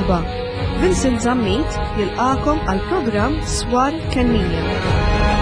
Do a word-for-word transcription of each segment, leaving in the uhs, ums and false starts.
Merħba, Vincent Zammit jilqakom għal programm Swar Kennija.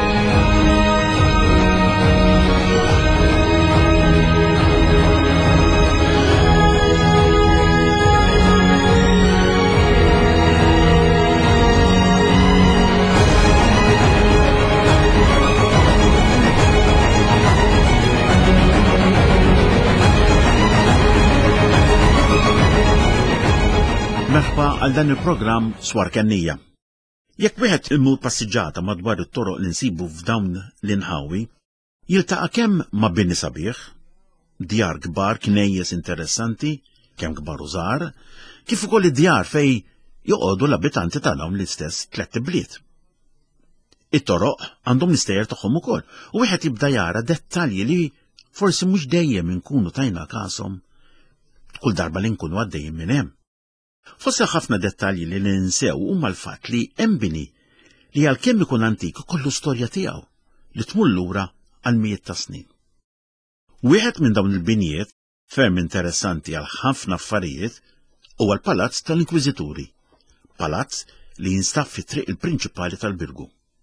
Merħba għal dan il-programm Swar Kennija. Jekk wieħed imur passiġġata madwar it-toroq li nsibu f'dawn l-inħawi, jiltaqa' kemm ma' bini sabiħ, djar kbar knejjes interessanti, kemm kbar u żgħar, kif ukoll id-djar fej joqogħdu l-abitanti ta' dawn l-istess tliet bliet. It-toroq għandhom l-istejjer tagħhom ukoll, u wieħed jibda jara dettalji li forsi mhux dejjem inkunu tajna kasom kull darba li nkunu għaddejjin minn hemm. Forse ħafna dettalji li ninsew huma l-fatt li hemm bini li għalkemm ikun antik kollu storja tiegħu li tmur lura għal mijiet ta' snin. Wieħed minn dawn il-binijiet ferm interessanti għal ħafna affarijiet huwa l-Palazz tal-Inkwiżituri, palazz li jinstab fit-triq il-prinċipali tal-Birgu.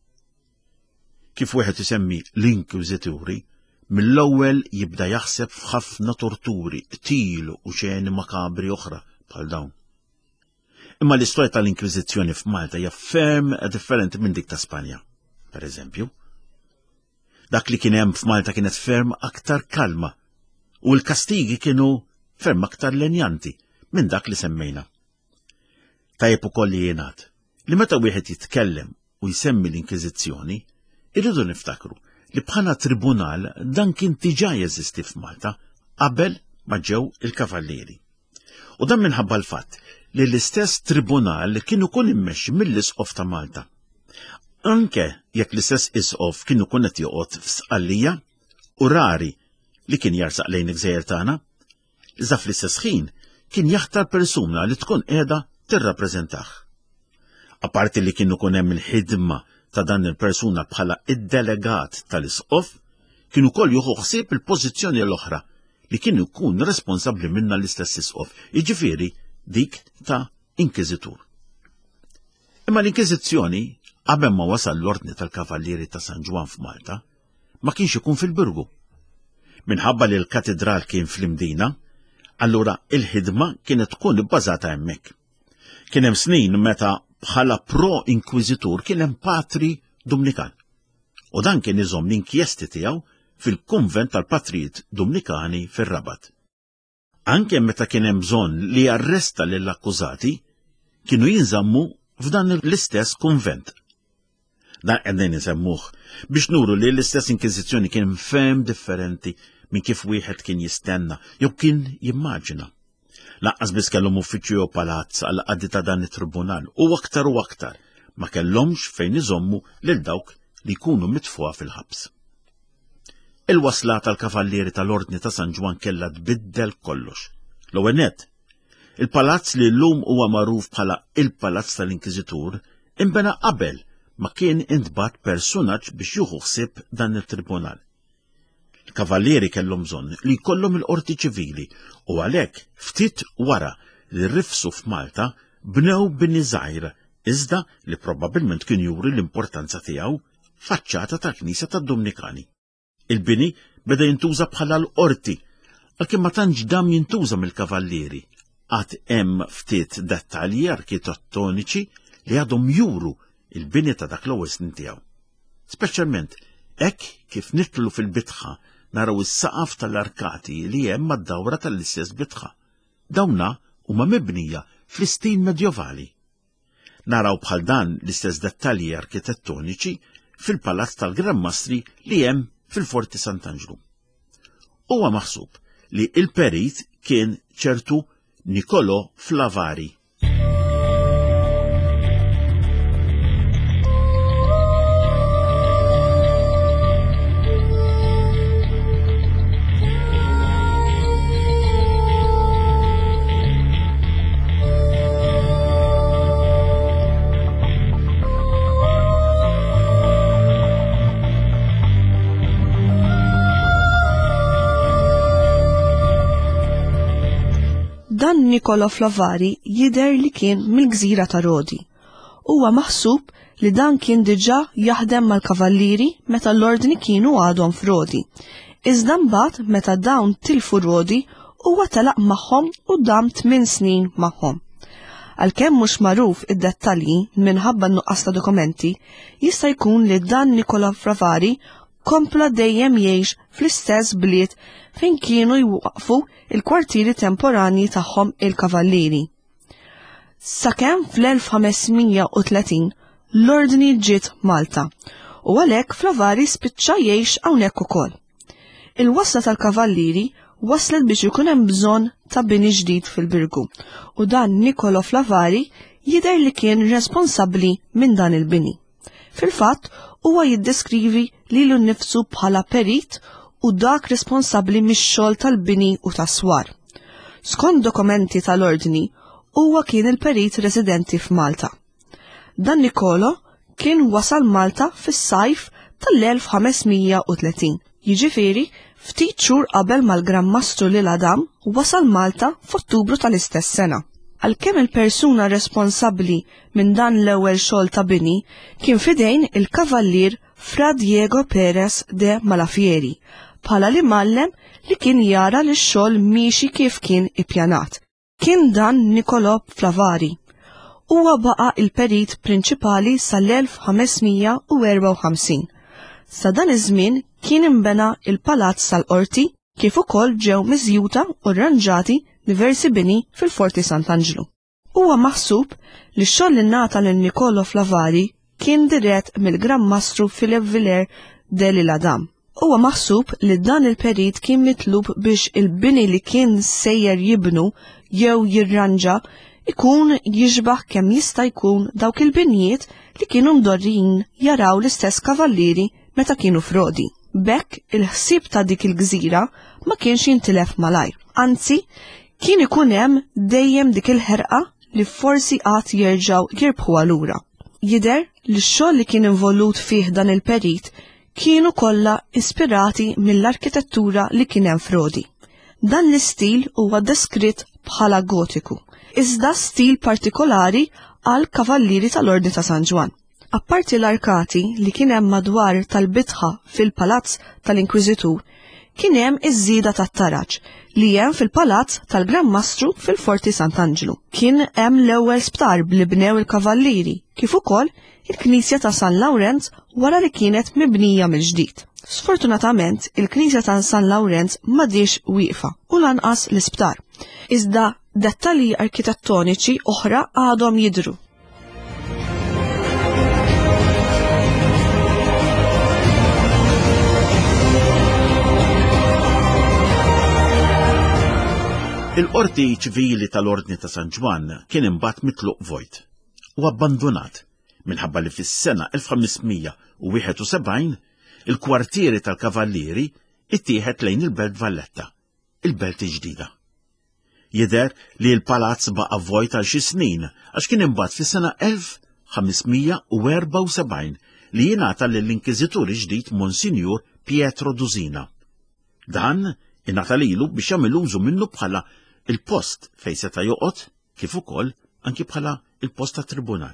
Kif wieħed isemmi l-Inkwiżituri, mill-ewwel jibda jaħseb f'ħafna torturi, qtil u xeni makabri oħra bħal dawn. Imma l-istorja tal-Inkwiżizzjoni f'Malta hija ferm differenti minn dik ta' Spanja, per eżempju. Dak li kien hemm f'Malta kienet ferm aktar kalma u l-kastigi kienu ferm aktar lenjanti minn dak li semmejna. Tajjeb ukoll li jingħad li meta wieħed jitkellem u jsemmi l-Inkwiżizzjoni, irridu niftakru li bħala tribunal dan kien diġà jeżisti f'Malta qabel ma ġew il-kavallieri. U dan minħabba l-fatt li l-istess tribunal kienu kun immexxi mill-Isqof ta' Malta. Anke jekk l-istess isqof kienu kun qed joqgħod f'Sqallija u rari li kien jarsaq lejn il-gżejjer tagħna, iżda fl-istess ħin kien jaħtar persuna li tkun qiegħda tirrappreżentah. Apparti li kienu kun hemm il-ħidma ta' dan il-persuna bħala id-delegat tal-isqof, kienu wkoll jieħu ħsieb il-pożizzjoni l-oħra li kienu jkun responsabbli minna l-istess isqof, jiġifieri dik ta' inkwiżitur. Imma l-Inkwiżizzjoni qabel ma wasal l-Ordni tal-Kavallieri ta' San Ġwan f'Malta, ma kienx ikun fil-Birgu. Minħabba li l-katedral kien fl-Imdina, allura il-ħidma kienet tkun ibbażata hemmhekk. Kien hemm snin meta bħala pro-inkwiżitur kien hemm patri Dumnikan, u dan kien iżomm l-inkjesti tiegħu fil-Kunvent tal-Patrijiet Dumnikani fir-Rabat. Anke meta kien hemm bżonn li arresta lill-akkużati, kienu jinżammu f'dan l-istess kunvent. Dan qegħdin isemmuh biex nuru li l-istess inkwiżizzjoni kien ferm differenti minn kif wieħed kien jistenna jew kien jimmaġina. Laqqas biss kellhom uffiċċju palazz għal qaddi ta' dan it-tribunal u aktar u aktar ma kellhomx fejn iżommu lil dawk li jkunu mitfuha fil-ħabs. Il-wasla tal-Kavallieri tal-Ordni ta' San Ġwan kellha tbiddel kollox. L-ewwel nett, il-palazz li llum huwa magħruf bħala il-Palazz tal-Inkwiżitur imbena qabel ma kien intbagħat personaġġ biex jieħu ħsieb dan il-tribunal. Il-Kavallieri kellhom bżonn li jkollhom il-qorti ċivili u għalhekk ftit wara li rrifsu f'Malta bnew bini żgħir iżda li probabbilment kien juri l-importanza tiegħu faċċata tal-Knisja tad-Dumnikani. Il-bini beda jintuża bħala l-qorti, għalkemm ma tantx dam jintuża mill-kavallieri, għad hemm ftit dettalji arkitettoniċi li għadhom juru il-bini ta' dak l-ewwel snin tiegħu. Speċjalment hekk kif nitlu fil-bitħa naraw is-saqaf tal-arkati li hemm mad-dawra tal-istess bitħa. Dawna huma mibnija fl-istil medjevali. Naraw bħal dan l-istess dettalji arkitettoniċi fil-Palazz tal-Gran Mastri li hemm fil-Forti Sant'Angelo. Huwa maħsub li il-perit kien ċertu Niccolò Flavari. dan Niccolo Flavari jidher li kien mill-gżira ta' Rodi. Huwa maħsub li dan kien diġà jaħdem mal-kavallieri meta l-ordni kienu għadhom f'Rodi. Iżda mbagħad meta dawn tilfu Rodi huwa telaq magħhom u dam tmien snin magħhom. Għalkemm mhux magħruf id-dettalji minħabba nuqqas ta' dokumenti, jista' jkun li dan Niccolo Flavari kompla dejjem jgħix fl-istess bliet fejn kienu jwaqfu il-kwartieri temporani tagħhom il-kavallieri. Sakemm fl-elf ħamesmija u tletin l-ordni ġiet Malta u għalhekk Flavari spiċċa jgħix hawnhekk ukoll. Il-wasla tal-kavallieri waslet biex ikun hemm bżonn ta' bini ġdid fil-Birgu u dan Niccolo Flavari jidher li kien responsabbli minn dan il-bini. Fil-fatt huwa jiddeskrivi lilu nnifsu bħala perit u dak responsabbli mix-xogħol tal-bini u tas-swar. Skont dokumenti tal-ordni huwa kien il-perit residenti f'Malta. Dan Niccolo kien wasal Malta fis-sajf tal-elf ħamesmija u tletin. Jiġifieri ftit xhur qabel mal-Gran Mastru Lil Adam wasal Malta f'Ottubru tal-istess sena. Għalkemm il-persuna responsabbli minn dan l-ewwel xogħol ta' bini kien fidejn il-kavallier Fra Diego Perez de Malafieri bħala li mallem li kien jara li x-xogħol miexi kif kien ippjanat. Kien dan Niccolo Flavari. Huwa baqa' il-perit prinċipali sal-elf ħamesmija u erba' u ħamsin. Sa dan iż-żmien kien imbena il-palazz tal-Qorti kif ukoll ġew miżjuta u rranġati diversi bini fil-Forti Sant'Angelo. Huwa maħsub li x-xogħol li ngħata lil Niccolo Flavari kien dirett mill-Gran Mastru Philip Viller de Lil Adam. Huwa maħsub li dan il-perit kien mitlub biex il-bini li kien sejjer jibnu jew jirranġa ikun jiġbaħ kemm jista' jkun dawk il-binijiet li kienu mdorrin jaraw l-istess kavallieri meta kienu f'Rodi. Bekk il-ħsieb ta' dik il-gżira ma kienx jintilef malajr. Anzi, kien ikun hemm dejjem dik il-ħerqa li forsi qatt jerġgħu jirbħu lura. Jidher li x-xogħol li kien involut fih dan il-perit kienu kollha ispirati mill-arkitettura li kien hemm f'Rodi. Dan l-istil huwa deskritt bħala gotiku, iżda stil partikolari għal kavallieri tal-Ordni ta' San Ġwan. Apparti l-arkati li kien hemm madwar tal-bitħa fil-palazz tal-Inkwiżitur, kien hemm iż-żieda tat-taraġ li hemm fil-palazz tal-Gran Mastru fil-Forti Sant'Angelo. Kien hemm l-ewwel sptar li bnew il-kavallieri, kif ukoll il-Knisja ta' San Lawrenz wara li kienet mibnija mill-ġdid. Sfortunatament, il-Knisja ta' San Lawrenz m'għadix wieqfa u lanqas l-isptar. Iżda dettalji arkitettoniċi oħra għadhom jidhru. Il-qorti ċivili tal-Ordni ta' San Ġwan kien imbagħad mitluq vojt u abbandonat minħabba li fis-sena elf ħamesmija u wieħed u sebgħin il-kwartieri tal-kavallieri ittieħed lejn il-Belt Valletta, il-Belt ġdida. Jidher li l-palazz baqa' vojt għal xi snin għax kien imbagħad fis-sena elf ħamesmija u erba' u sebgħin li jingħata lill-Inkwiżitur ġdid Monsinjur Pietro Duzina. Dan ingħata lilu biex jagħmel użu minnu bħala il-post fejn seta' joqgħod kif ukoll anki bħala il-post ta' tribunal.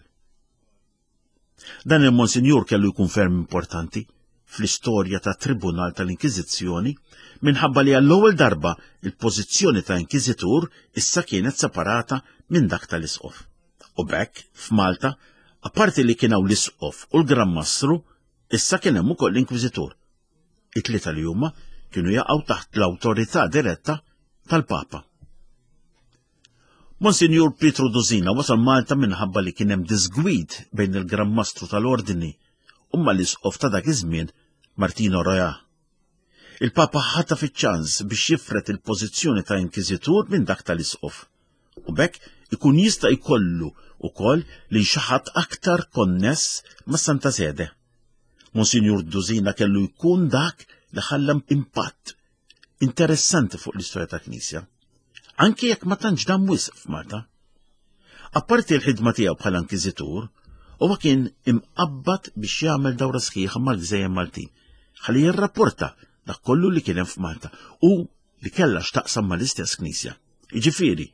Dan il-Monsinjur kellu jkun ferm importanti fl-istorja ta' tribunal tal-Inkwiżizzjoni minħabba li għall-ewwel darba il-pożizzjoni ta' Inkwiżitur issa kienet separata minn dak tal-Isqof. U bekk f'Malta, apparti li kien hawn l-Isqof u l-Gran Mastru, issa kien hemm ukoll l-Inkwiżitur. It-tlieta li huma kienu jaqgħu taħt l-awtorità diretta tal-Papa. Monsinjur Pietro Duzina wasal Malta minħabba li kien hemm disgwid bejn il-Gran Mastru tal-Ordni u mal-Isqof ta' dak iż-żmien Martino Roja. Il-Papa ħata fiċ-ċans biex jifret il-pożizzjoni ta' Inkwiżitur minn dak tal-Isqof. U bekk ikun jista' jkollu wkoll li xaħat aktar konness mas Santa Sede. Monsinjur Duzina kellu jkun dak li ħallam impatt interessanti fuq l-istorja ta' Knisja, anke jekk ma tantx dam wisq f'Malta. Apparti l-ħidma tiegħu bħala Inkwiżitur, huwa kien imqabbad biex jagħmel dawra sħiħa mal-Gżejjer Maltin, ħalli jirrapporta dak kollu li kien hemm f'Malta u li kellha x'taqsam mal-istess Knisja. Jiġifieri,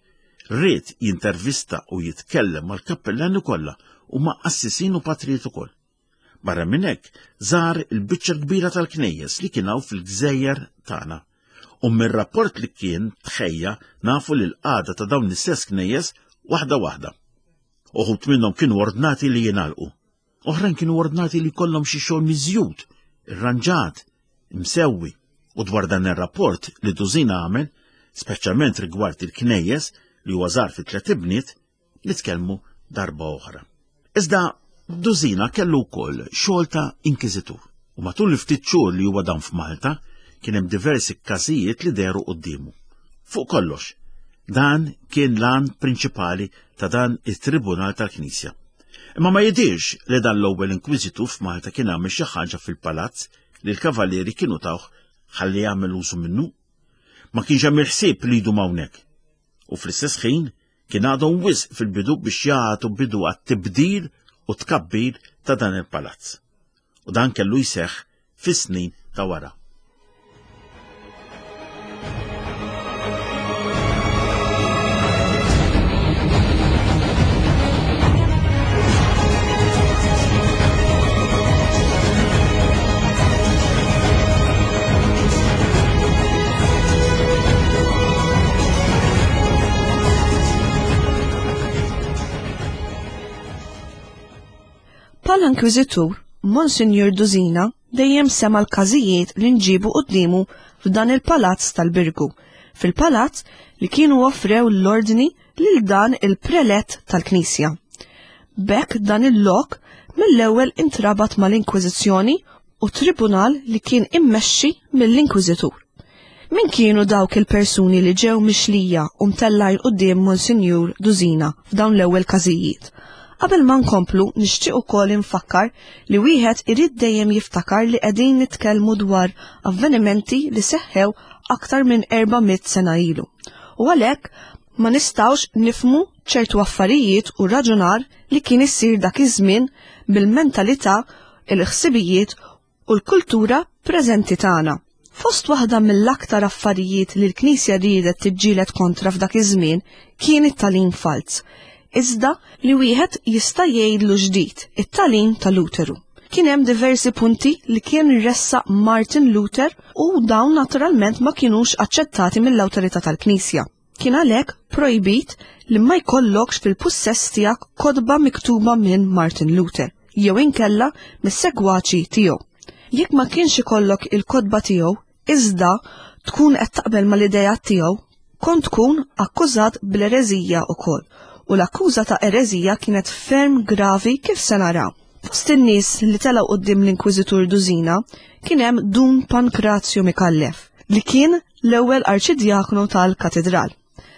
rrid jintervista u jitkellem mal-kappellani kollha u ma' qassisin u patrijiet ukoll. Barra minn hekk żar il-biċċa kbira tal-knejjes li kien hawn fil-gżejjer tagħna. U mir-rapport li kien tħejja nafu li l-qagħda ta' dawn l-istess knejjes waħda waħda. Uħud minnhom kienu ordnati li jingħalqu. Oħrajn kienu ordnati li jkollhom xi xogħol miżjud, irranġat, msewwi. U dwar dan ir-rapport li Dużina għamel, speċjalment rigward il-knejjes li huwa żar fi tliet ibniet, li tkellmu darba oħra. Iżda Dużina kellu wkoll xogħol ta' inkwiżitur. U matul il-ftit xhur li huwa dan f'Malta, kien hemm diversi każijiet li deru qudiemu. Fuq kollox, dan kien l-għan prinċipali ta' dan it-Tribunal tal-Knisja. Imma ma jidirx li dan l-ewwel inkwiżitur f'Malta kien għamel xi ħaġa fil-palazz li l-kavallieri kienu tawh ħalli jagħmel użu minnu. Ma kienx hemm il-ħsieb li jdu hawnhekk. U fl-istess ħin kien għadhom wisq fil-bidu biex jagħtu bidu għat-tibdil u tkabbir ta' dan il-palazz. U dan kellu jseħħ fis-snin ta' wara. Bħala inkwiżitur, Monsinjur Dużina dejjem sema l-każijiet li nġibu qudiemu f'dan il-palazz tal-Birgu, fil-palazz li kienu offrew l-ordni lil dan il-prelet tal-Knisja. Bekk dan il-lok mill-ewwel intrabat mal-Inkwiżizzjoni u tribunal li kien immexxi mill-Inkwiżitur. Min kienu dawk il-persuni li ġew mixlija u mtellajn quddiem Monsinjur Dużina f'dawn l-ewwel każijiet? Qabel ma nkomplu nixtieq ukoll infakkar li wieħed irid dejjem jiftakar li qegħdin nitkellmu dwar avvenimenti li seħħew aktar minn erba'miet sena ilu. U għalhekk ma nistgħux nifhmu ċertu affarijiet u raġunar li kien issir dak iż-żmien bil-mentalità, il-ħsibijiet u l-kultura preżenti tagħna. Fost waħda mill-aktar affarijiet li l-Knisja riedet tiġġieled kontra f'dak iż-żmien kien it-tagħlim fals. Iżda li wieħed jista' jgħidlu ġdid it-tagħlim ta' Luteru. Kien hemm diversi punti li kien irressaq Martin Luther u dawn naturalment ma kinux aċċettati mill-awtorità tal-Knisja. Kien għalhekk projbit li ma jkollokx fil-pussess tiegħek kotba miktuba minn Martin Luther jew inkella mis-segwaċi tiegħu. Jekk ma kienx ikollok il-kotba tiegħu, iżda tkun qed taqbel mal-idejat tiegħu, kont tkun akkużat bl-ereżija wkoll. U l-akkuża ta' ereżija kienet ferm gravi kif se naraw. Fost in-nies li telgħu quddiem l-Inkwiżitur Dużina kien hemm Dun Pankrazju Mikallef li kien l-ewwel arċidjaknu tal-katedral.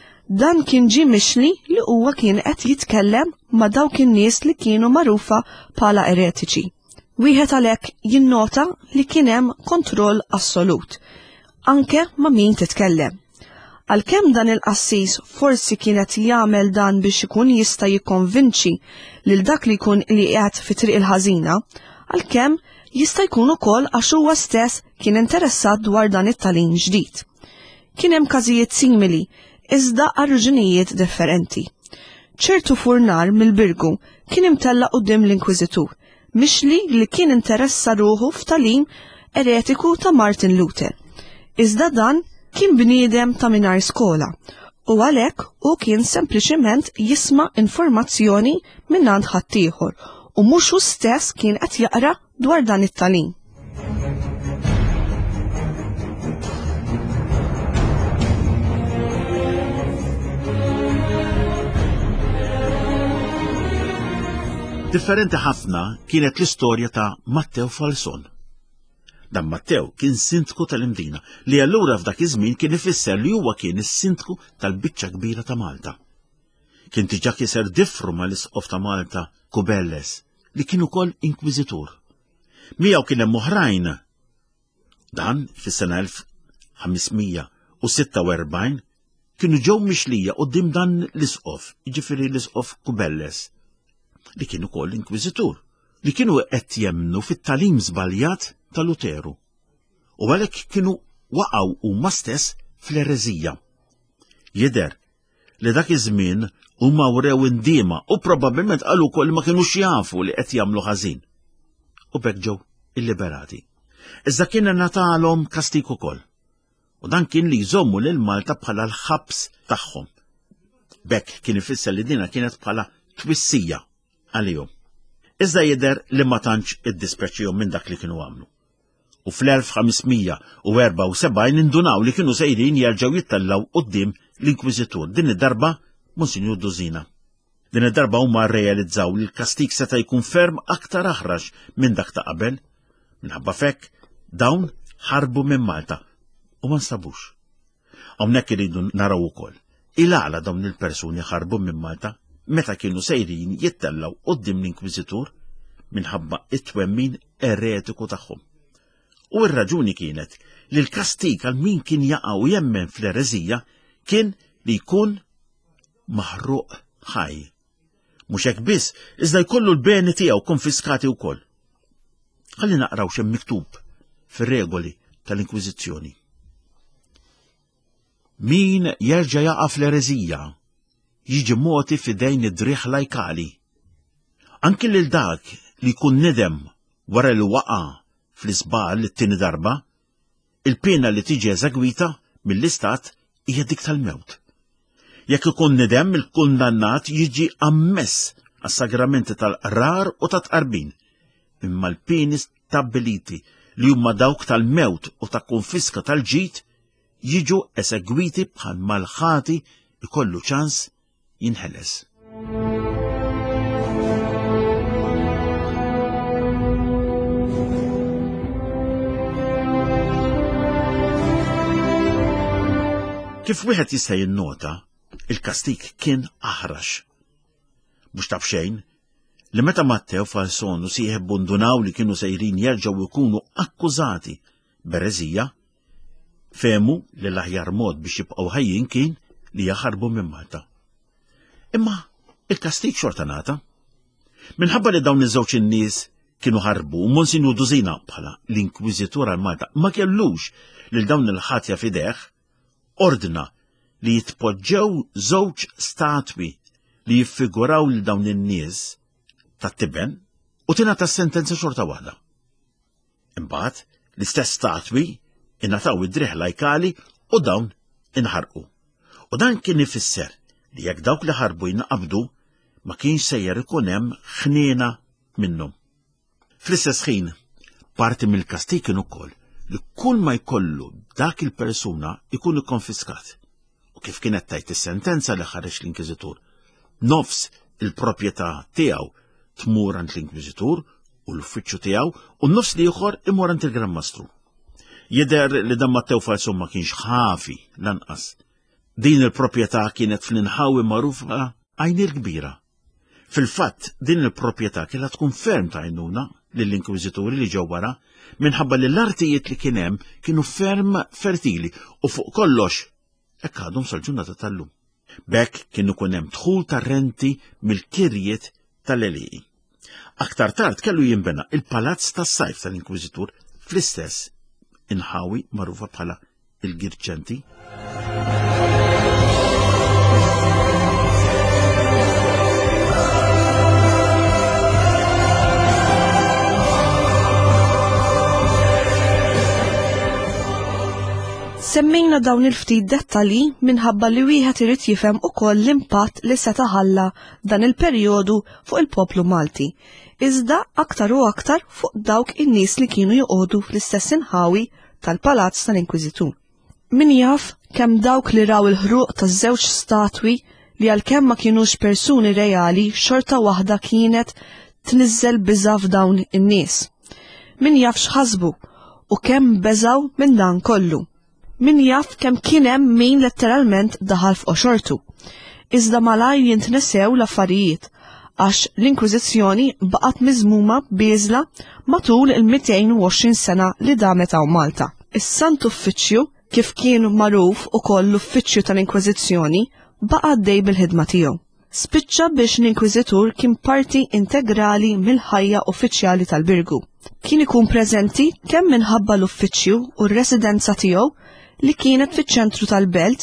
Dan kien ġie mixli li huwa kien qed jitkellem ma' dawk in-nies li kienu magħrufa bħala eretiċi. Wieħed għalhekk jinnota li kien hemm kontroll assolut, anke ma' min titkellem. Għalkemm dan il-qassis forsi kienet jagħmel dan biex ikun jista' jikkonvinċi lil dak li jkun li qiegħed fi triq il-ħażina, għalkemm jista' jkun ukoll għax huwa stess kien interessat dwar dan it-tagħlim ġdid. Kien hemm każijiet simili, iżda għal raġunijiet differenti. ċertu furnar mill-Birgu kien imtella quddiem l-Inkwiżitur, mixli li kien interessa ruħu f'tagħlim eretiku ta' Martin Luther. Iżda dan kien bniedem ta' mingħajr skola u għalhekk hu kien sempliċement jisma' informazzjoni mingħand ħaddieħor u mhux hu stess kien qed jaqra dwar dan it-tagħlim. Differenti ħafna kienet l-istorja ta' Mattew Falson. Dan Mattew kien sindku tal-Imdina li allura f'dak iż-żmien kien ifisser li huwa kien is-sindku tal-biċċa kbira ta' Malta. Kien diġà kiser diffru mal-isqof ta' Malta Kubelles li kien ukoll inkwiżitur. Miegħu kien hemm oħrajn. Dan fis-sena elf ħamsmija sitta u erbgħin kienu ġew mixlija quddiem dan l-isqof, jiġifieri l-isqof Kubelles, li kien ukoll inkwiżitur, li kienu qed jemmnu fit-tagħlim żbaljat ta' Luteru. U għalhekk kienu waqgħu huma stess fl-ereżija. Jidher li dak iż-żmien huma wrew indiema u probabbilment qalu wkoll ma kinux jafu li qed jagħmlu ħażin. U bekk ġew illiberati. Iżda kien ngħatalhom kastik ukoll. U dan kien li jżommu lil Malta bħala l-ħabs tagħhom. Bekk kien ifisser li dina kienet bħala twissija għalihom. Iżda jidher li ma tantx iddispeċihom minn dak li kienu għamlu. U fl-elf ħamsmija u erba' u sebgħin indunaw li kienu sejrin jerġgħu jittellaw quddiem l-Inkwiżitur, din id-darba Monsinjur Duzina. Din id-darba huma rrealizzaw li l-kastik seta' jkun ferm aktar aħraġ minn dak ta' qabel, minħabba fekk dawn ħarbu minn Malta u ma nstabux. Hawnhekk iridu naraw ukoll il-għala dawn il-persuni ħarbu minn Malta meta kienu sejrin jittellaw quddiem l-Inkwiżitur minħabba it-twemmin eretiku tagħhom. U r-raġuni kienet li l-kastik għal min kien jaqa' u jemmen fl-ereżija kien li jkun maħruq ħaj. Mhux hekk biss, iżda jkollu l-beni tiegħu konfiskati wkoll. Ħalli naqraw xemm miktub fir-regoli tal-Inkwiżizzjoni. Min jerġa' jaqa' fl-ereżija jiġi moti f'idejn id-drieħ lajkali. Anki lil dak li jkun nidem wara li waqa' fl-isbal it-tieni darba, il-pena li tiġi eżegwita mill-istat hija dik tal-mewt. Jekk ikun nidem il-kundannat jiġi ammess għas-sagramenti tal-qrar u tat-tqarbin, imma l-pieni stabbiliti li huma dawk tal-mewt u ta' konfiska tal-ġid jiġu esegwiti bħal mal-ħati ikollu ċans jinħeles. Kif wieħed jista' jinnota, il-kastik kien aħrax. Mhux taf xejn li meta Mattew Falsonu sieħeb bundunaw li kienu sejrin jerġgħu jkunu akkużati b'ereżija, fehmu li l-aħjar mod biex jibqgħu ħajjin kien li jaħarbu minn Malta. Imma il-kastik xorta nagħta. Minħabba li dawn iż-żewġ in-nies kienu ħarbu u Monsinjur Duzina bħala l-Inkwiżitur għal Malta ma kellux lil dawn il-ħatja f'idejh, ordna li jitpoġġew żewġ statwi li jiffiguraw lil dawn in-nies tat-tiben u tingħata sentenza xorta waħda. Imbagħad l-istess statwi ingħataw id-drieħ lajkali u dawn inħarqu. U dan kien ifisser li jekk dawk li ħarbu jinqabdu ma kienx sejjer ikun hemm ħniena minnhom. Fl-istess ħin, parti mill-kastik kien ukoll li kull ma jkollu dak il-persuna ikun ikkonfiskat. U kif kienet tajt is-sentenza li ħareġ l-Inkwiżitur, nofs il-proprjetà tiegħu tmur għand l-Inkwiżitur u l-uffiċċju tiegħu u n-nofs li ieħor imur għand il-Gran Mastru. Jidher li dan Mattew Falsum ma kienx ħafi lanqas. Din il-proprjetà kienet fl-inħawi magħrufa Għajnir Kbira. Fil-fatt din il-proprjetà kellha tkun ferm ta' għajnuna lill-Inkwiżituri li ġew wara minħabba li l-artijiet li kien hemm kienu ferm fertili u fuq kollox hekk għadhom sal-ġurnata tal-lum. Bekk kienu kun hemm dħul ta' renti mill-kirjiet tal-Elieqi. Aktar tard kellu jinbena il-palazz tas-sajf tal-Inkwiżitur fl-istess inħawi magħrufa bħala il-Girċenti. Semmejna dawn il-ftit dettali minħabba li wieħed irid jifhem ukoll l-impatt li se taħalla dan il-perjodu fuq il-poplu Malti. Iżda aktar u aktar fuq dawk in-nies li kienu joqogħdu fl-istess inħawi tal-palazz tal-Inkwiżitur. Min jaf kemm dawk li raw il-ħruq taż-żewġ statwi li għalkemm ma kienux persuni reali xorta waħda kienet tniżżel biża' f'dawn in-nies. Min jaf x'ħasbu u kemm beżaw minn dan kollu. Min jaf kemm kien hemm min letteralment daħal f'qoxortu. Iżda malajr jintnesew l-affarijiet għax l-Inkwiżizzjoni baqgħet miżmuma bieżla matul il-mitejn u għoxrin sena li damet hawn Malta. Is-Sant Uffiċċju kif kien magħruf ukoll l-Uffiċċju tal-Inkwiżizzjoni baqa' għaddej bil-ħidma tiegħu. Spiċċa biex l-Inkwiżitur kien parti integrali mill-ħajja uffiċjali tal-Birgu. Kien ikun preżenti kemm minħabba l-uffiċċju u r-residenza tiegħu li kienet fiċ-ċentru tal-belt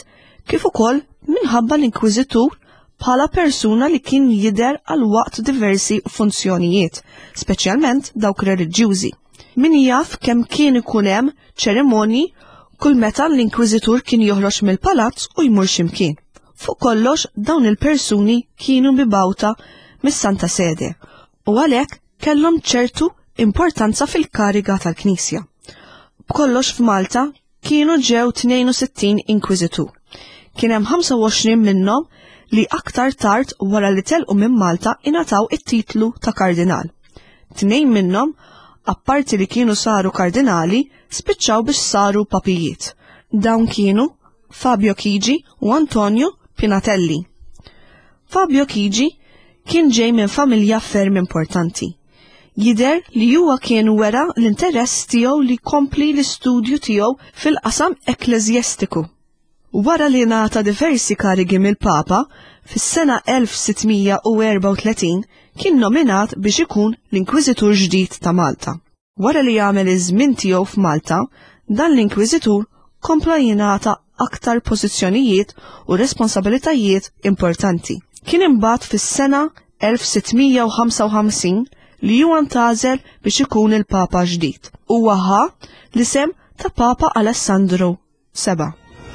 kif ukoll minħabba l-inkwiżitur bħala persuna li kien jidher għal waqt diversi funzjonijiet, speċjalment dawk reliġjużi. Min jaf kemm kien ikun hemm ċerimonji kull meta l-inkwiżitur kien joħroġ mill-palazz u jmur x'imkien. Fuq kollox dawn il-persuni kienu mibawta mis-Santa Sede u għalhekk kellhom ċertu importanza fil-kariga tal-Knisja. B'kollox f'Malta kienu ġew tnejn u sittin inkwiżitur. Kien hemm ħamsa u għoxrin minnhom li aktar tard wara li telqu minn Malta ingħataw it-titlu ta' kardinal. Tnejn minnhom, apparti li kienu saru kardinali, spiċċaw biex saru papijiet. Dawn kienu Fabio Chigi u Antonio Pinatelli. Fabio Chigi kien ġej minn familja ferm importanti. Jider li huwa kien wera l-interess tiegħu li kompli l-istudju tiegħu fil-qasam ekleżjastiku. Wara li ngħata diversi karigi mill-Papa, fis-sena elf sittmija u erba' u tletin kien nominat biex ikun l-Inkwiżitur ġdid ta' Malta. Wara li jagħmel iż-żmien tiegħu f'Malta, dan l-Inkwiżitur kompla jingħata aktar pożizzjonijiet u responsabilitajiet importanti. Kien imbagħad fis-sena elf sittmija u ħamsa u ħamsin li huwa ntażel biex ikun il-Papa ġdid u waħa l-isem ta' Papa Alessandro seba'.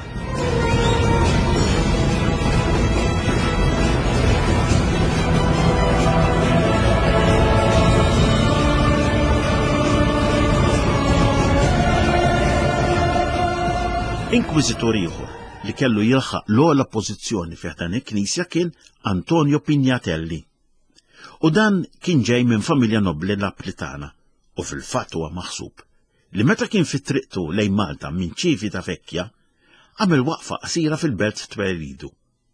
Inkwiżitur ieħor li kellu jilħaq l-ogħla pożizzjoni fih dan il-Knisja kien Antonio Pignatelli. U dan kien ġej minn familja nobli Napolitana u fil-fatt huwa maħsub li meta kien fit-triqtu lejn Malta minn Civitavecchia għamel waqfa qasira fil-belt Tveridu.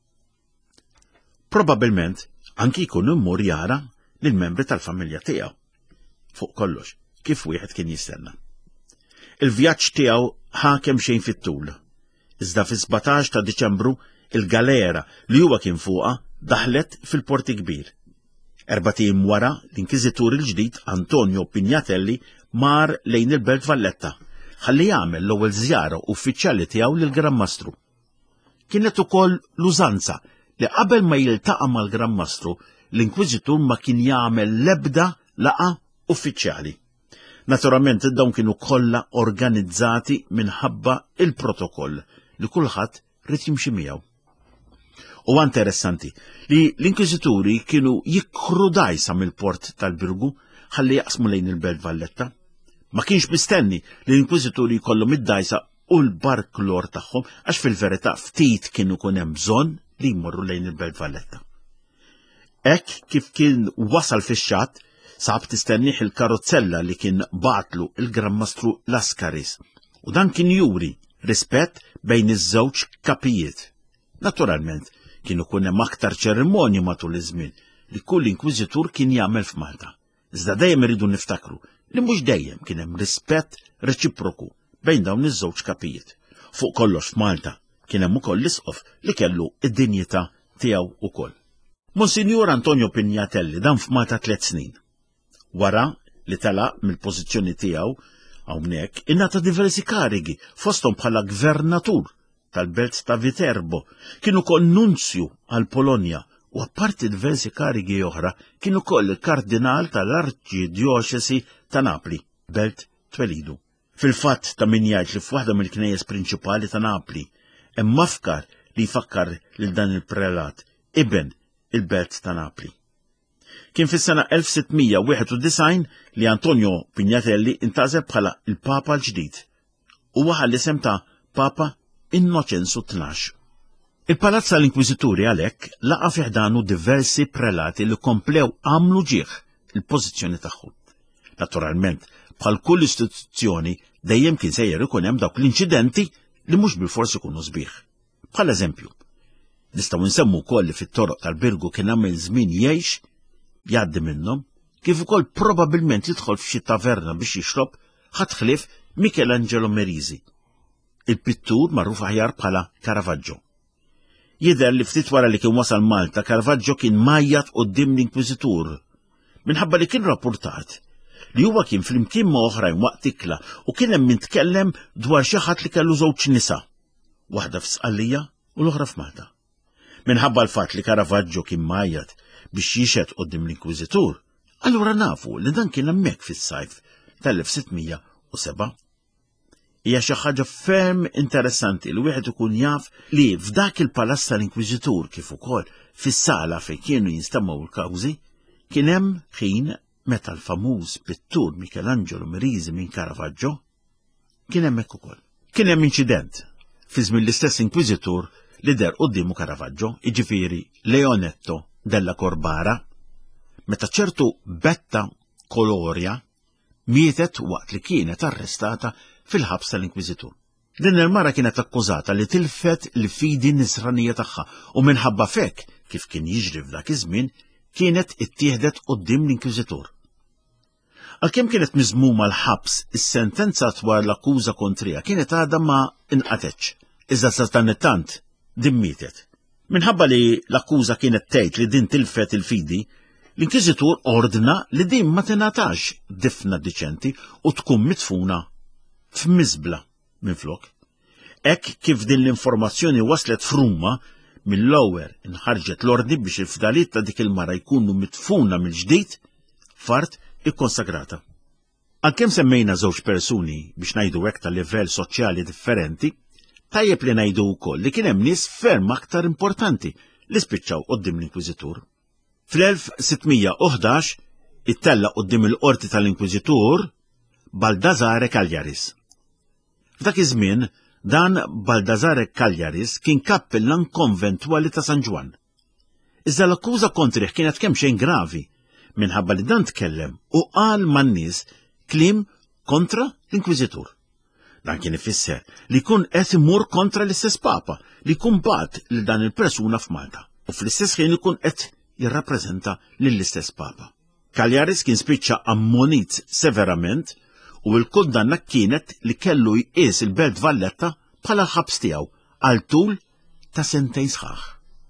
Probabbilment anki jkun immur jara lill-membri tal-familja tiegħu. Fuq kollox, kif wieħed kien jistenna. Il-vjaġġ tiegħu ħakem xejn fit-tul. Iżda fi sbatax ta' Diċembru il-galera li huwa kien fuqha daħlet fil-Porti Kbir. Erba' tim wara l-Inkwiżitur il-ġdid Antonio Pignatelli mar lejn il-Belt Valletta ħalli jagħmel l-ewwel żjara uffiċjali tiegħu lill-Gran Mastru. Kienet ukoll l-użanza li qabel ma jiltaqa' mal-Gran Mastru l-Inkwiżitur ma kien jagħmel l-ebda laqa uffiċjali. Naturalment dawn kienu kollha organizzati minħabba il-protokoll li kulħadd rid jimxi miegħu. U interessanti li l-Inkwiżituri kienu jikkru dajsa mill-port tal-Birgu ħalli jaqsmu lejn il-Belt Valletta. Ma kienx mistenni li l-Inkwiżituri jkollhom id-dajsa u l-barklor tagħhom għax fil-verità ftit kienu kun hemm bżonn li jmorru lejn il-Belt Valletta. Hekk kif kien wasal fix-xatt sab tistenniħ il-karozzella li kien batlu il-Gran Mastru Laskaris u dan kien juri rispett bejn iż-żewġ kapijiet. Naturalment kienu kun hemm aktar ċerimonji matul iż-żmien li kull inkwiżitur kien jagħmel f'Malta. Iżda dejjem iridu niftakru li mhux dejjem kien hemm rispett reċiproku bejn dawn iż-żewġ kapijiet. Fuq kollox f'Malta kien hemm ukoll l-isqof li kellu id-dinjità tiegħu ukoll. Monsinjur Antonio Pignatelli dan f'Malta tliet snin. Wara li telaq mill-pożizzjoni tiegħu hawnhekk ingħata diversi karigi fosthom bħala gvernatur tal-Belt ta' Viterbo, kien ukoll nunzju għal Polonja u apparti diversi karigi oħra kien ukoll il-kardinal tal-Arċidjoċesi ta' Napli, Belt Tvelidu. Fil-fatt ta' min jgħid li f'waħda mill-knejjes prinċipali ta' Napli hemm mafkar li jfakkar lil dan il-prelat iben il-Belt ta' Napli. Kien fis-sena elf sittmija u wieħed u design li Antonio Pignatelli intażel bħala il-Papa l-ġdid u waħal l-isem ta' Papa Innocenzu tnax. Il-Palazz tal-Inkwiżituri għalhekk laqa' fih danu diversi prelati li komplew għamlu ġieħ il-pożizzjoni tagħhom. Naturalment, bħal kull istituzzjoni dejjem kien sejjer ikun hemm dawk l-inċidenti li mhux bil-forsi ikunu sbieħ. Bħal eżempju, nistgħu nsemmu wkoll li fit-toroq tal-Birgu kien għamel żmien jgħix jgħaddi minnhom, kif ukoll probabbilment jidħol f'xi taverna biex jixrob ħadd ħlief Michelangelo Merisi, il-pittur magħruf aħjar bħala Caravaggio. Jidher li ftit wara li kien wasal Malta, Caravaggio kien majjat quddiem l-Inkwiżitur minħabba li kien rapportat li huwa kien flimkien ma' oħrajn waqt ikla u kien hemm mintkellem dwar xi ħadd li kellu żewġ nisa, waħda f'Sqallija u l-oħra f'Malta. Minħabba l-fatt li Caravaggio kien majjat biex jixed qoddim l-Inkwiżitur, allura nafu li dan kien hemmhekk fis-sajf tal-elf sittmija u seba'. Hija xi ħaġa ferm interessanti li wieħed ikun jaf li f'dak il-palazz tal-Inkwiżitur kif ukoll fis-sala fejn kienu jinstammaw il-kawżi kien hemm ħin meta l-famuż pittur Michelangelo Merisi minn Caravaggio kien hemmhekk ukoll. Kien hemm inċident fi żmien l-istess Inkwiżitur li der qudiemu Caravaggio, jiġifieri Leonetto della Corbara, meta ċertu Betta Coloria mietet waqt li kienet arrestata fil-ħabs tal-Inkwiżitur. Din il-mara kienet akkużata li tilfet l-fidi nisranija tagħha u minħabba fek kif kien jiġri f'dak iż-żmien kienet ittieħdet quddiem l-Inkwiżitur. Għalkemm kienet miżmuma l-ħabs, is-sentenza dwar l-akkuża kontrija kienet għadha ma inqatetx, iżda sa dan it-tant din mietet. Minħabba li l-akkuża kienet tgħid li din tilfet il-fidi, l-Inkwiżitur ordna li din ma tingħatax difna diċenti u tkun mitfuna f'miżbla minflok. Hekk kif din l-informazzjoni waslet f'Ruma, mill-ewwel inħarġet l-ordni biex il-fdaliet ta' dik il-mara jkunu mitfuna mill-ġdid f'art ikkonsagrata. Għalkemm semmejna żewġ persuni biex ngħidu hekk ta' livell soċjali differenti, tajjeb li ngħidu wkoll li kien hemm nies ferm aktar importanti li spiċċaw quddiem l-Inkwiżitur. fl-elf sittmija u ħdax ittella quddiem il-qorti tal-Inkwiżitur Baldassare Cagliaris. F'dak iż-żmien dan Baldassare Cagliaris kien kappellan konventwali ta' San Ġwan. Iżda l-akkuża kontrih kienet kemm xejn gravi minħabba li dan tkellem u qal man-nies kliem kontra l-Inkwiżitur. Dan kien ifisser li jkun qed imur kontra l-istess Papa li jkun bat lil dan il-persuna f'Malta u fl-istess ħin ikun qed jirrappreżenta lill-istess Papa. Cagliaris kien spiċċa ammonit severament u l-kundanna kienet li kellu jqies il-Belt Valletta bħala l-ħabs tiegħu għal tul ta' sentejn sħaħ.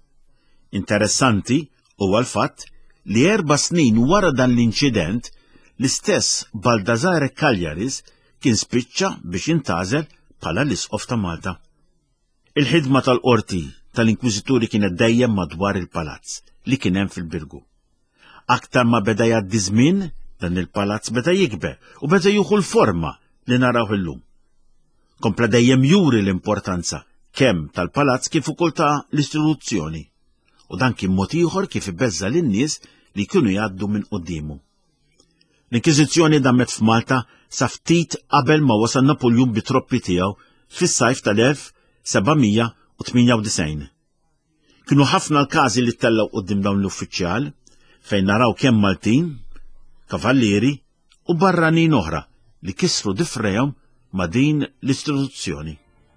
Interessanti huwa l-fatt li erba' snin wara dan l-inċident l-istess Baldassare Cagliaris kien spiċċa biex jintgħażel bħala l-Isqof ta' Malta. Il-ħidma tal-qorti tal-Inkwiżituri kienet dejjem madwar il-palazz li kien hemm fil-Birgu. Aktar ma beda jgħaddi żmien, dan il-palazz beda jikber u beda jieħu l-forma li naraw illum. Kompla dejjem juri l-importanza kemm tal-palazz kif ukoll ta' l-istituzzjoni. U dan kien mod ieħor kif ibeżża lin-nies li kienu jgħaddu minn qudiemu. L-Inkwiżizzjoni dammet f'Malta sa ftit qabel ma wasal Napoleon bit-troppi tiegħu fis-sajf tal-elf sebgħimija u tminja u disgħin. Kienu ħafna l-każi li ttellaw quddiem dawn l-uffiċjal fejn naraw kemm Maltin, kavallieri u barranin oħra li kisru difrejhom ma' din l-istituzzjoni.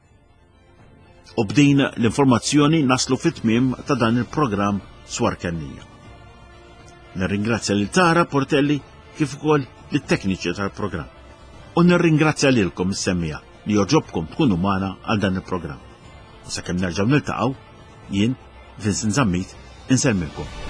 U b'din l-informazzjoni naslu fit-tmiem ta' dan il-programm Swarkennija. Nirringrazzja lil Tara Portelli kif ukoll lit-tekniċi tal-programm. U nirringrazzja lilkom is-semmija li joġobkom tkunu magħna għal dan il-programm. U sakemm nerġgħu niltaqgħu, jien Vincent Zammit insemmilkom.